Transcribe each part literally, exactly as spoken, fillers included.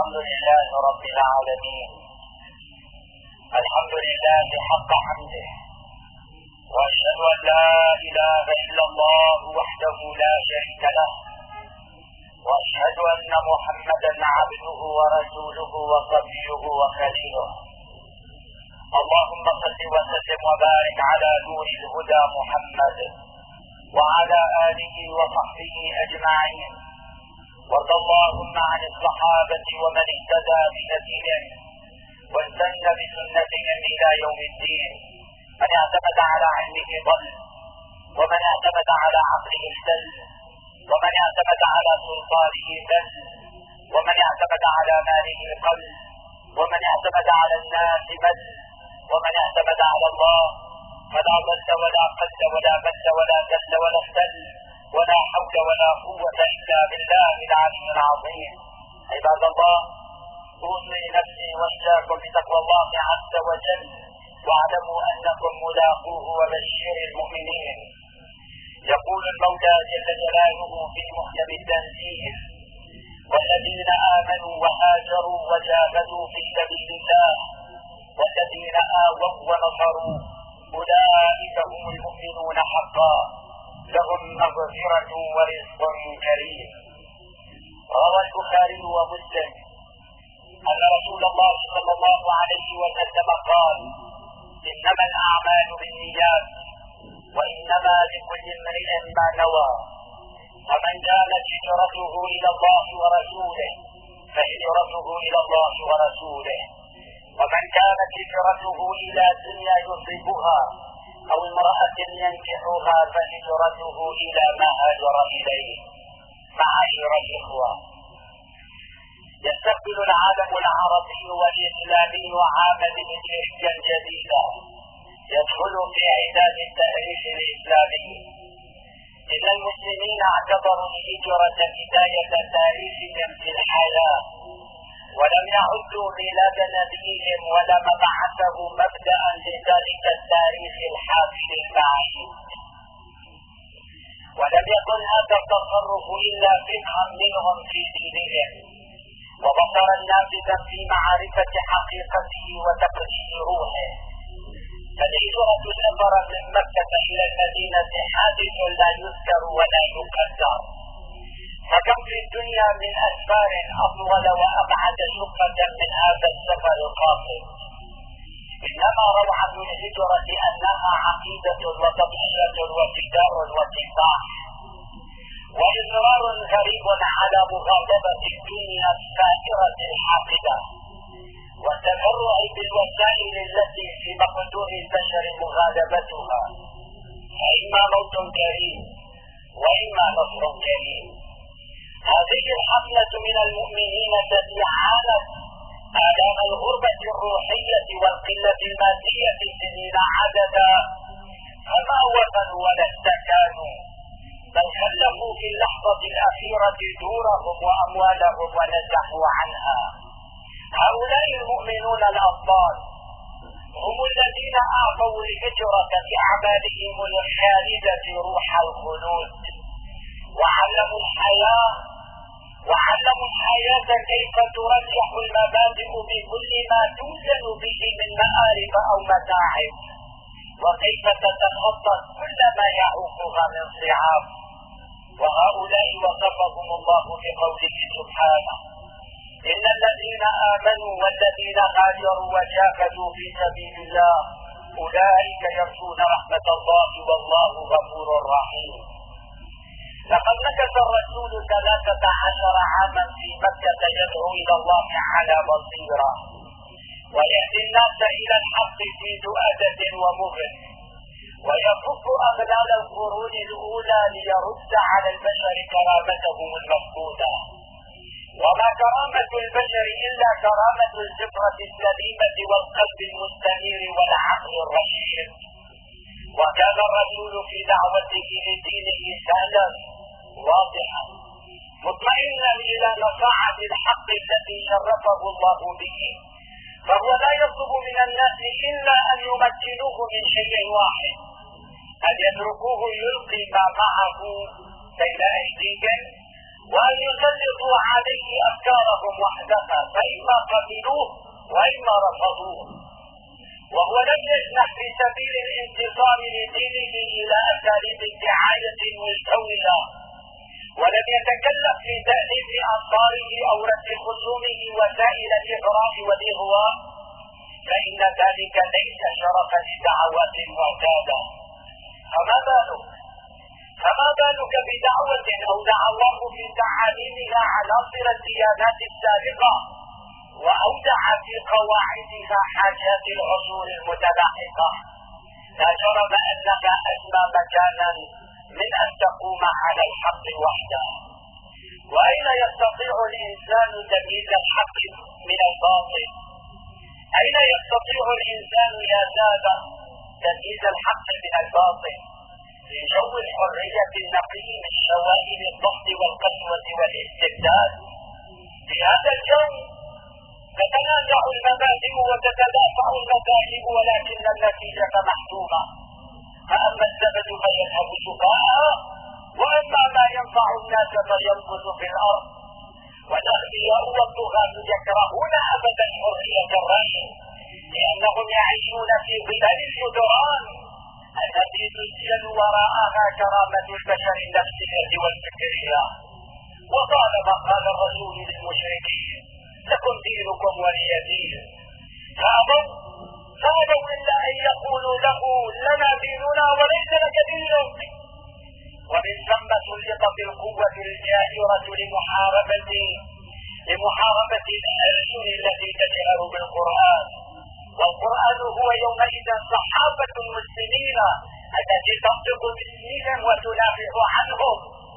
الحمد لله رب العالمين. الحمد لله حق حمده، وأشهد أن لا إله إلا الله وحده لا شريك له، وأشهد أن محمدا عبده ورسوله وصفيه وخليله. اللهم صل وسلم وبارك على نور الهدى محمد وعلى آله وصحبه أجمعين، وارض اللهم عن الصحابة ومن اهتدى بهديهم واستنى بسنتهم إلى يوم الدين. من اعتمد على علمه ضل، ومن اعتمد على عقله اهتل، ومن اعتمد على سلطانه ذل، ومن اعتمد على ماله قل، ومن اعتمد على الناس بل، ومن اعتمد على الله فلا ضل ولا قل ولا بل ولا ذل ولا اختل ولا حول ولا قوة إلا بالله العلي العظيم. عباد الله، أوصي نفسي وإياكم بتقوى الله عز وجل، واعلموا أنكم ملاقوه وبشر المؤمنين. يقول المولى جل جلاله في محكم التنزيل: والذين آمنوا وهاجروا وجاهدوا في سبيل الله والذين آووا ونصروا أولئك هم المؤمنون حقا، لهم مغفرة ورزق كريم. روى البخاري ومسلم أن رسول الله صلى الله عليه وسلم قال: إنما الأعمال بالنيات وإنما لكل امرئ ما نوى، فمن كانت هجرته إلى الله ورسوله فهجرته إلى الله ورسوله، ومن كانت هجرته إلى دنيا يصيبها أو امرأة ينكحها فهجرته إلى ما هاجر إليه. معاشر الإخوة، يستقبل العالم العربي والإسلامي عام هجريا جديدا يدخل في عداد التاريخ الإسلامي. إن المسلمين اعتبروا الهجرة بداية تاريخهم في الحياة، ولم يعدوا ميلاد نبيهم ولا مبعثه مبدأ لذلك التاريخ الحافل البعيد. ولم يكن هذا التصرف إلا فقها منهم في دينهم وبصرا نافذا في معرفة حقيقته وتقديس روحه. فالهجرة سفر من مكة إلى المدينة حادث لا يذكر ولا يقدر، فكم في الدنيا من أسفار أطول وأبعد شقة من هذا السفر القاصر. إنما روعة الهجرة أنها عقيدة وتضحية وفداء وكفاح وإصرار غريب على مغالبة الدنيا السائرة الحاقدة والتفرع بالوسائل التي في مقدور البشر مغالبتها، فإما موت كريم وإما نصر كريم. هذه الحملة من المؤمنين التي عانت آلام الغربة الروحية والقلة المادية سنين عددا فما وطنوا ولا استكانوا، بل خلفوا في اللحظة الأخيرة دورهم وأموالهم ونزحوا عنها. هؤلاء المؤمنون الأبطال هم الذين أعطوا الهجرة بأعمالهم الخالدة روح الخلود، وعلموا الحياة وعلموا الحياة كيف ترجح المبادئ بكل ما توزن به من مآرب أو متاعب، وكيف تتخطى كل ما يعوقها من صعاب. وهؤلاء وصفهم الله بقوله سبحانه: إن الذين آمنوا والذين هاجروا وجاهدوا في سبيل الله أولئك يرجون رحمة الله والله غفور رحيم. لقد مكث الرسول ثلاثة عشر عاما في مكة يدعو إلى الله على بصيرة ويهدي الناس إلى الحق في دؤدة ومغن، ويفك أغلال القرون الأولى ليرد على البشر كرامتهم المفقودة. وما كرامة البشر إلا كرامة الفطرة السليمة والقلب المستنير والعقل الرشيد. وكان الرسول في دعوته لدينه سهلا واضحا مطمئنا إلى نصاعة الحق الذي شرفه الله به، فهو لا يطلب من الناس إلا أن يمكنوه من شيء واحد: أن يتركوه يلقي ما معه بين أيديهم وأن يسلطوا عليه أفكارهم وحدها، قبلوه وإما رفضوه، وهو لم يجنح في سبيل الانتصار لدينه إلى أساليب الدعاية مزدوجة، ولم يتكلف في تأليف أنصاره أو رد خصومه وسائل الإغراء والإغواء، فإن ذلك ليس شرفا لدعوات معتادة. فما بالك فما بالك بدعوة أو دعواه في تعاليمها عناصر الديانات السابقة وأودع في قواعدها حاجات العصور المتلاحقة؟ لا جرم أنها أسمى مكانا من أن تقوم على الحق وحده. وأين يستطيع الإنسان تمييز الحق من الباطل؟ أين يستطيع الإنسان يا سادة تمييز الحق من الباطل في جو الحرية النقيم الشوائب الضغط والقسوة والاستبداد؟ في هذا الجو تتنازع المبادئ وتتدافع المذاهب، ولكن النتيجة محتومة. فأما الزبد فيذهب سفاء، وأما ما ينفع الناس فيمكث في الأرض. والأغبياء والطغاة يكرهون أبدا حرية الرأي، لأنهم يعيشون في ظلال الجدران التي تسجل وراءها كرامة البشر النفسية والفكرية. وطالما قال الرسول للمشركين لكم دينكم ولي دين، فأبوا فأبوا إلا أن يقولوا له لنا ديننا وليس لك دينك. ومن ثم سلطت القوة الجائرة لمحاربة لمحاربة الألسن التي تجهر بالقرآن، والقرآن هو يومئذ صحافة المسلمين التي تنطق باسمهم وتدافع عنهم.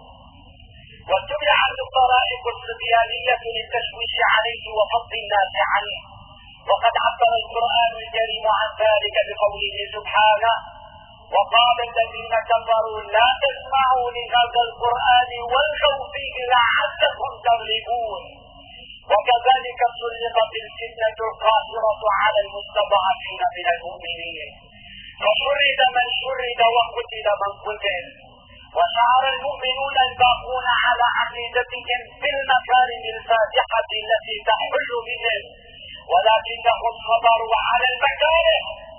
واتبعت الطرائق الصبيانية للتشويش عليه وفض الناس عنه، وقد عبر القرآن الكريم عن ذلك بقوله سبحانه: وقال الذين كفروا لا تسمعوا لهذا القرآن والغوا فيه لعلكم تغلبون. وكذلك سلطت الفتنة القاهرة على المستضعفين من المؤمنين، فشرد من شرد وقتل من قتل، وشعر المؤمنون الباقون على عقيدتهم بالمكارم الفاتحة التي تحل بهم، ولكنهم صبروا على المكاره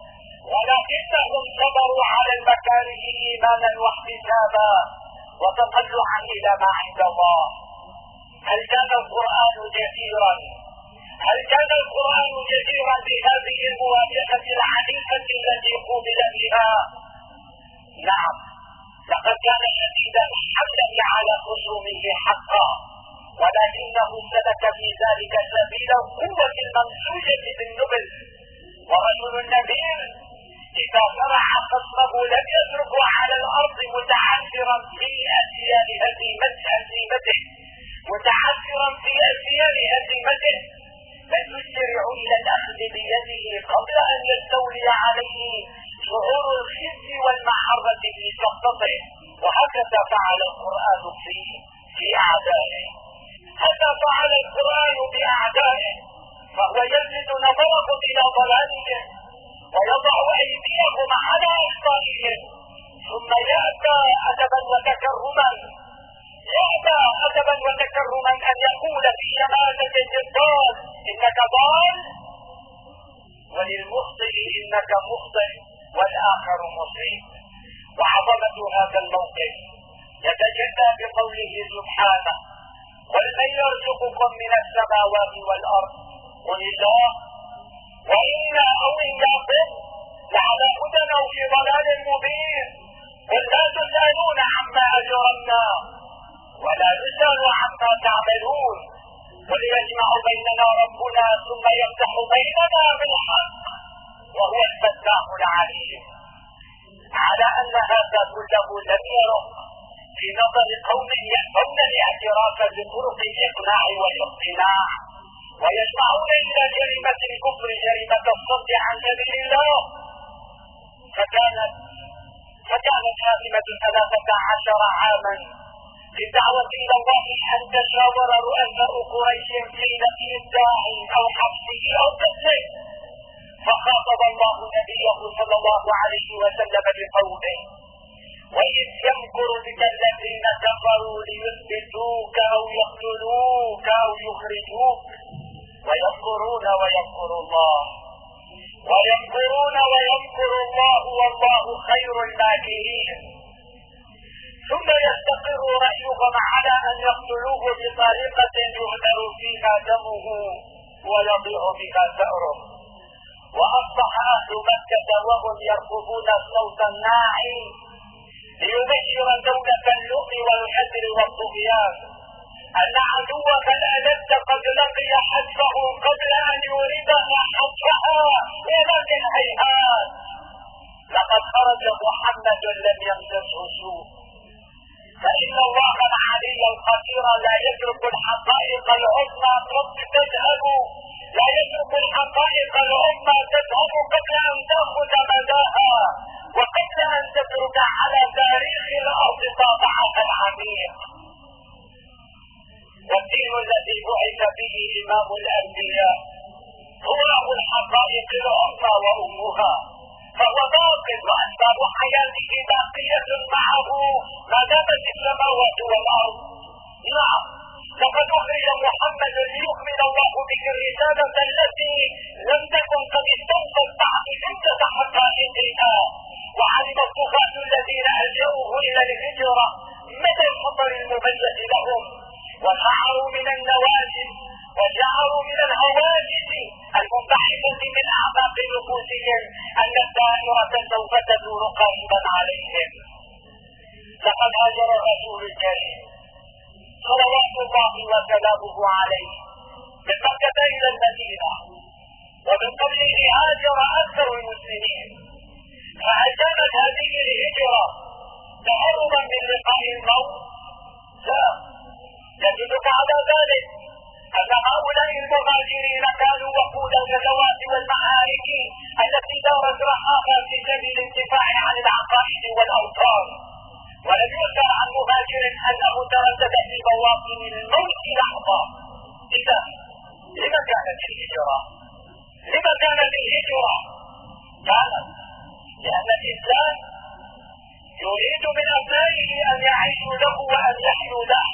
ولكنهم صبروا على المكاره إيمانا واحتسابا وتطلعا إلى ما عند الله. هل كان القرآن جديرا هل كان القرآن جديرا بهذه المواجهة العنيفة التي قوبل بها؟ نعم، لقد كان شديدا حملا على خصومه حقا، ولكنه سلك في ذلك سبيل القوة الممزوجة بالنبل. ورجل نبيل إذا فرع خصمه لم يتركه على الأرض متعثرا في أسيال هزيمته متعثرا في أسيال هزيمته، بل يسرع إلى الأخذ بيده قبل أن يستولي عليه شعور الخزي والمحرة في سقطته. وهكذا فعل القرآن في في أعدائه هكذا فعل القرآن بأعدائه، فهو يلفت نظرهم إلى ضلالهم ويضع أيديهم على أخطائهم، ثم يأتى أدبا وتكرما يأتى أدبا وتكرما أن يقول في شماتة الضال إنك ضال، وللمخطئ إنك مخطئ، والآخر مصيب. وعظمة هذا الموقف يتجلى بقوله سبحانه: قل من يرزقكم من السماوات والأرض قل الله وإنا أو إياكم لعلى هدى أو في ضلال مبين. قل لا تسألون عما أجرمنا ولا نسأل عما تعملون، قل يجمع بيننا ربنا ثم يفتح بيننا بالحق وهو الفتاح العليم. على أن هذا كله لم يره في نظر قوم يأبون الاعتراف بطرق الإقناع والاقتناع، ويجمعون إلى جريمة الكفر جريمة الصد عن سبيل الله. فكانت فكانت هازمة ثلاثة عشر عاما للدعوة إلى الله أن تشاور رؤساء قريش في نفي الداعي أو حبسه أو قتله، فخاطب الله نبيه صلى الله عليه وسلم بقوله: وإذ يمكر بك الذين كفروا ليثبتوك أو يقتلوك أو يخرجوك ويمكرون خير الماكرين، ثم يستقر رأيهم على أن يقتلوه بطريقة يهدر فيها دمه ويضيع بها ثأره. وأصبح أهل مكة وهم يركبون الصوت الناعي ليبشر دولة اللؤم والغدر والطغيان أن عدوك الألد قد لقي حتفه قبل أن يوردها حتفها، ولكن هيهات، لقد خرج محمد لم يمسسه سوء. فإن الله العلي القدير لا يترك الحقائق العظمى قد تذهب، لا يترك الحقائق العظمى تذهب قبل أن تأخذ مداها، وقبل أن تترك على تاريخ الأرض طابعها العميق. والدين الذي بعث به إمام الأنبياء هو أبو الحقائق العظمى وأمها، فهو باق وأسباب حياته باقية معه ما دامت السماوات والأرض. نعم، لقد أخرج محمد ليكمل الله به الرسالة التي لم تكن قد استوفت بعد جملة حقائقها، وعلم الطغاة الذين ألجأوه إلى الهجرة مدى الخطر المميز لهم، وشعروا من النواجذ وشعروا من الهواجس المنبعثة من أعماق نفوسهم أن الدائرة سوف تدور قريبا عليهم. لقد هاجر الرسول الكريم صلوات الله وسلامه عليه من مكة إلى المدينة، ومن قبله هاجر أكثر المسلمين. فهل كانت هذه الهجرة تهربا من لقاء الموت؟ لا، يدلك على ذلك أن هؤلاء المهاجرين كانوا وقود الغزوات والمعارك التي دارت رحاها في سبيل الدفاع عن العقائد والأوطان. ولم يذكر عن مهاجر أنه تردد في مواطن الموت لحظة. إذا لما كانت الهجرة؟ لما كانت الهجرة؟ كانت لأن الإنسان يريد من أبنائه أن يعيشوا له وأن يحيوا له.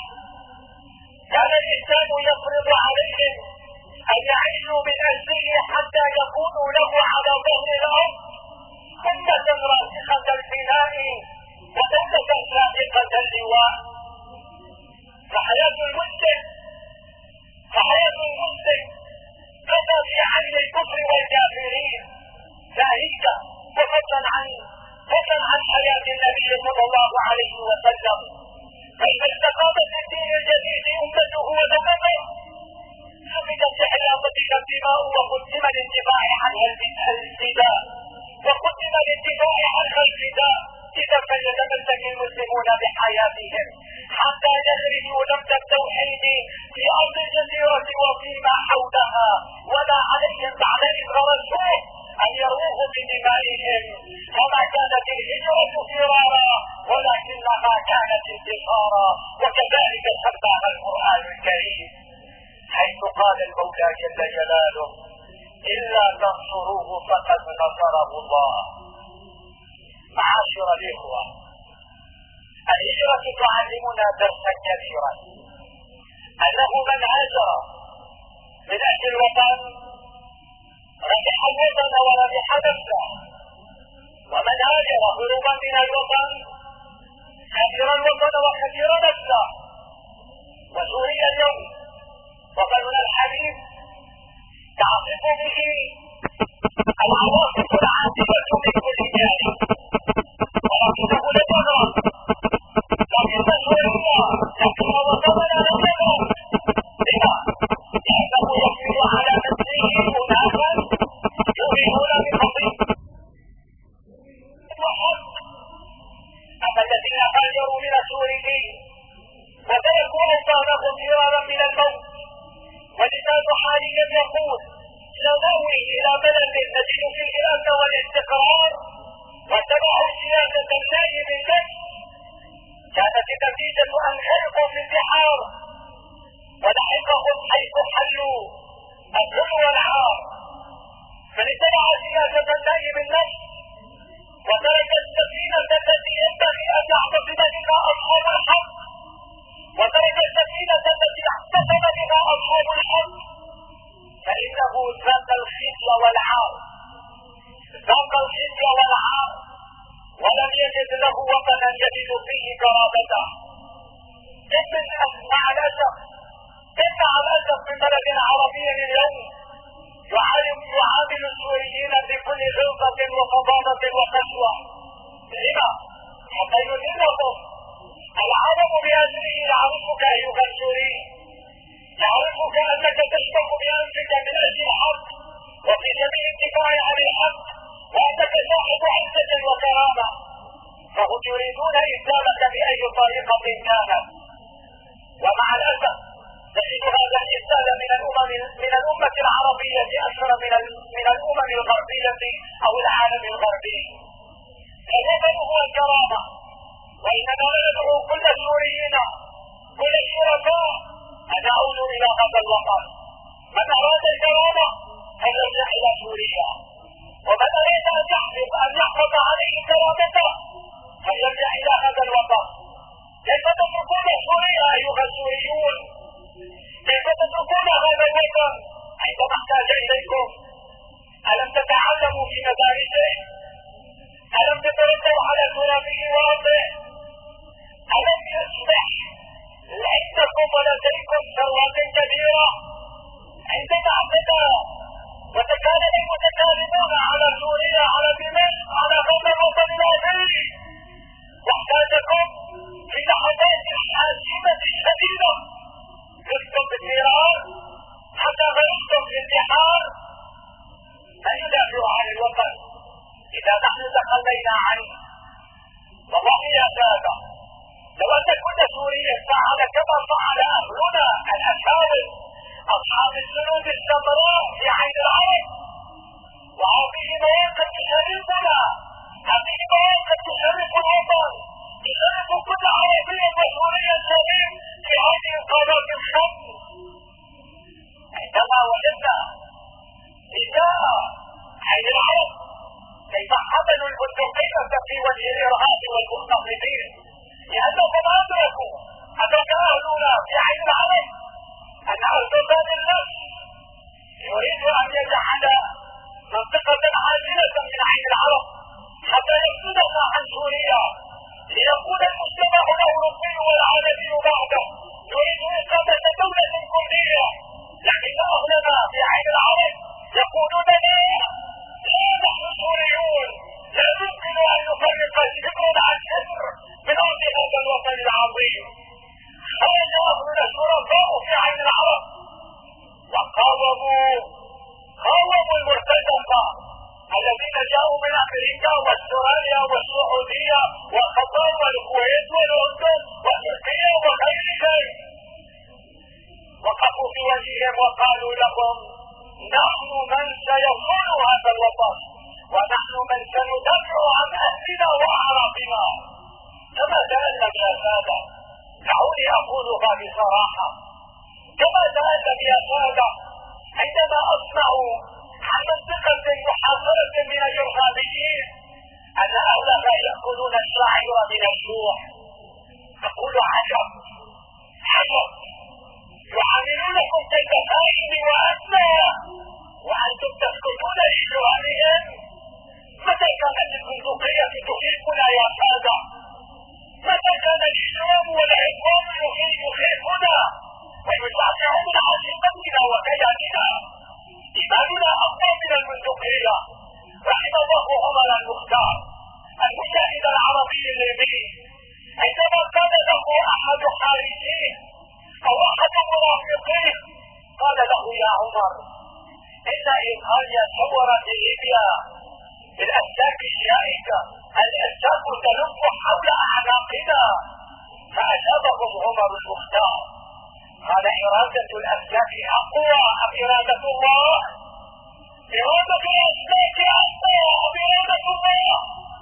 كان الإنسان يفرض عليهم أن يعيشوا من أجله حتى يكونوا له على ظهر الأرض أمة راسخة البناء ودولة سابقة اللواء. فحياة المسلم فحياة المسلم كما في عين الكفر والكافرين ناهيك فضلا عن فضلا عن حياة النبي صلى الله عليه وسلم. فإذا استقامت الدين الجديد أمته ودمته سفكت لحياطتها الدماء وقدم الانتفاع عنها الفداء وقدم الانتفاع عنها الفداء. إذا فليتمسك المسلمون بحياتهم حتى يخرجوا نبت التوحيد في أرض الجزيرة وفيما حولها، ولا عليهم بعد إذ غرسوه أن يروه بدمائهم. فما كانت الهجرة فرارا ولكنها كانت انتصارا، وكذلك سماها القرآن الكريم حيث قال المولى جل جلاله: إلا تنصروه فقد نصره الله. معاشر الإخوة، الهجرة تعلمنا درسا كبيرا، أنه من هاجر من أجل الوطن ربح الوطن وربح نفسه، ومن هاجر هروبا من الوطن خسر الوطن وخسر نفسه. وسوريا اليوم وطننا الحبيب تعصف به العواصف العاتبة من كل جانب، ولكنه لم يغرق. لكن سوريا لكن وطننا لم يغرق. لما؟ لأنه يحمل على نفسه أناسا يؤمنون بفضله وحق. أما الذين هاجروا من سوريا وتركوا أوطانهم فرارا من الموت، ولسان حاليا يقول: سنأوي إلى بلد نجد فيه الأمن والاستقرار، واتبعوا سياسة النائب النفس. كانت النتيجة أن غرقوا في البحار ولحقهم حيث حلوا الذل والعار. من اتبع سياسة النائب النفس وترك السفينة التي ينبغي أن يعتصم بها أصحاب الحق، وترك السفينة التي اعتصم بها أصحاب الحق، فإنه ذاق الخزي والعار ذاق الخزي والعار ولم يجد له وطنا يجد فيه كرامته. مع الأسف إن مع الأسف في بلد عربي اليوم يعامل السوريين بكل غلظة وفظاظة وقسوة. لما؟ حتى يذلهم. العرب بأسره يعرفك أيها السوري، يعرفك أنك تشبك بأنفك من أجل الحق وفي سبيل الدفاع عن الحق، وأنك صاحب عزة وكرامة، فهم يريدون إسلامك بأي طريقة كانت. ومع الأسف تجد هذا الإسلام من الأمم من الأمة العربية أكثر من من الأمم الغربية أو العالم الغربي. الوطن هو الكرامة، وإننا ندعو كل السوريين كل الشرفاء أن يعودوا إلى هذا الوطن. من أراد الكرامة فليرجع إلى سوريا، ومن أراد أن يحفظ أن يحفظ عليه كرامته فليرجع إلى هذا الوطن. كيف تتركون سوريا أيها السوريون؟ كيف تتركون هذا الوطن عندما احتاج إليكم؟ ألم تتعلموا في مدارسه؟ ألم تتربوا على ترابه وأرضه؟ ألم يصبح عندكم ولديكم ثروات كبيرة؟ عندما اعتدى وتكالب المتكالبون على سوريا على دمشق على هذا الوطن العظيم، واحتاجكم في لحظات حاسمة شديدة، غرقتم بالنيران حتى غرقتم في البحار. من يدافع عن الوطن إذا نحن تخلينا عنه؟ والله يا سادة، لو أن كل سوريا فعل كما فعل أهلنا الأكابر أصحاب السنود السمراء في عين العرب، وهذه مواقف تشرفنا، هذه مواقف تشرف الوطن، تشرف كل عربي وسوري سليم في هذه القارات الخمس. عندما وجدنا نساء عين العرب كيف حملوا البندقية في وجه الإرهاب والمختطفين، لأنهم أدركوا أدرك أهلنا في عين العرب أن أرض النفس يريد أن يجعل منطقة عاجلة من عين العرب حتى يفصلنا عن سوريا، ليكون المجتمع الأوروبي والعالمي بعده يريد إقامة دولة كردية. لكن أهلنا في عين العرب يقولون لا، لا، نحن سوريون، لا يمكن أن نفرق شبر عن شبر من أرض هذا الوطن العظيم. خرج أهلنا شرفاء في عين العرب وقاوموا قاوموا المرتزقة الذين جاءوا من أمريكا واستراليا والسعودية وقطر والكويت والأردن وتركيا وغيرهم، وقفوا في وجههم وقالوا لهم نحن من سيصون هذا الوطن، ونحن من سندافع عن أهلنا وأعراضنا. كما تألم يا سادة، دعوني أقولها بصراحة، كما تألم يا سادة عندما أسمع عن منطقة محاصرة من الإرهابيين أن أهلها يأكلون الشعير من الجوع. أقول عجب عجب، يعاملونكم كالبهائم وأدنى وأنتم تسكتون لجرائمهم. متى كانت البندقية تخيفنا يا سادة؟ متى كان الإجرام والعقاب يخيفنا ويدافعون عن عزتنا وكياننا؟ إيماننا أقوى من البندقية. رحم الله عمر المختار المجاهد العربي الليبي، عندما كان له أحد حارسيه أو أحد مرافقيه قال له يا عمر إن إيطاليا صورت ليبيا بالأسلاك الشائكة، الأسلاك تلف حول أعناقنا. فأجابهم عمر المختار قال إرادة الأسلاك أقوى أم إرادة الله؟ إرادة الأسلاك أقوى أم إرادة الله؟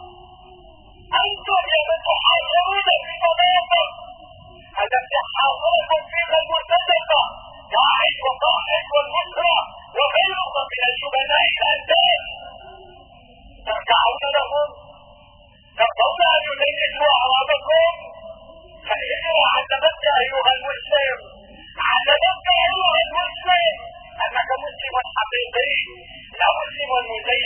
أنتم يا من تحاصرون في مناطق هذا تحاصركم فيها المرتزقة داعش وطاحن والنصرة وغيرهم من الجبناء الأنداز، ترجعون لهم؟ ترضون أن يدينوا أعراضكم؟ فليجب علمتك أيها المسلم، علمتك أيها المسلم أنك مسلم حقيقي لا مسلم مزيف.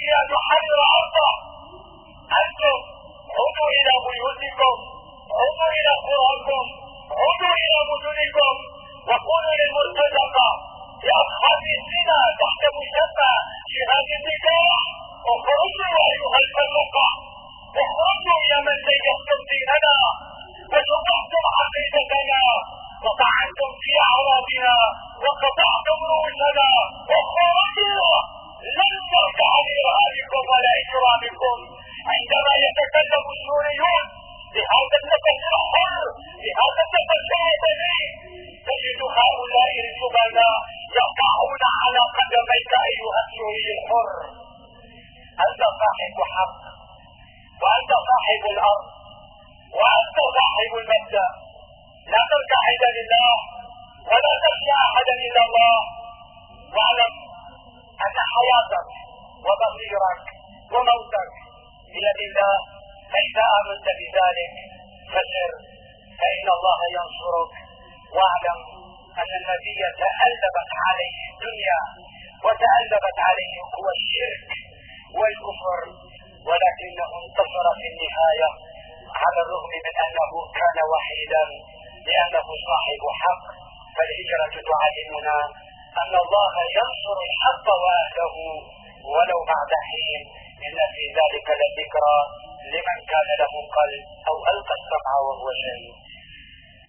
أن يحرر أرضه. أنتم عودوا إلى بيوتكم، عودوا إلى قراكم، عودوا إلى مدنكم، وقولوا للمرتزقة يا أصحاب الزنا تحت مسمى جهاد النكاح اخرجوا أيها الفسقة، اخرجوا يا من زيفتم ديننا وشققتم عقيدتنا وطعنتم في أعراضنا وقطعتم رؤوسنا، اخرجوا لن نرجع لإرهابكم ولا إجرامكم. عندما يتكلم السوريون بهذا النفس الحر بهذا النفس الوطني تجد هؤلاء الجبناء يقعون على قدميك أيها السوري الحر. أنت صاحب حق، وأنت صاحب الأرض، وأنت صاحب المبدأ. لا ترجع إلا لله ولا تخشى أحدا إلا الله، واعلم أن حياتك ومصيرك وموتك بيد الله، فإذا آمنت بذلك فسر فإن الله ينصرك. واعلم أن النبي تألبت عليه الدنيا وتألبت عليه قوى الشرك والكفر، ولكنه انتصر في النهاية على الرغم من أنه كان وحيدا لأنه صاحب حق. فالهجرة تعلمنا أن الله ينصر الحق وأهله ولو بعد حين. إن في ذلك لذكرى لمن كان له قلب أو ألقى السمع وهو شهيد.